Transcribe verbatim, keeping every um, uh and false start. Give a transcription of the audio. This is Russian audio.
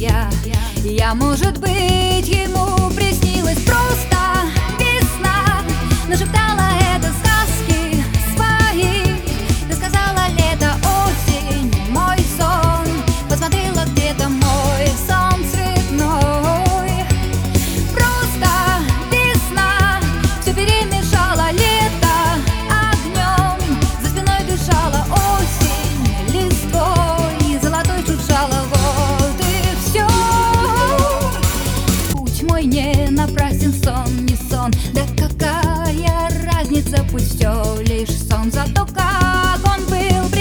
я. Я, может быть, ему приснилась просто весна. Нашептала это сказки свои. Ты сказала: лето, осень, мой сон. Посмотрела где-то мой сон цветной. Просто весна все перемешала, лето огнем. За спиной дышала осень листвой, золотой шуршала. Вот и все. Путь мой не напрасен, сон не сон. Да какая разница, пусть все лишь сон. Зато как он был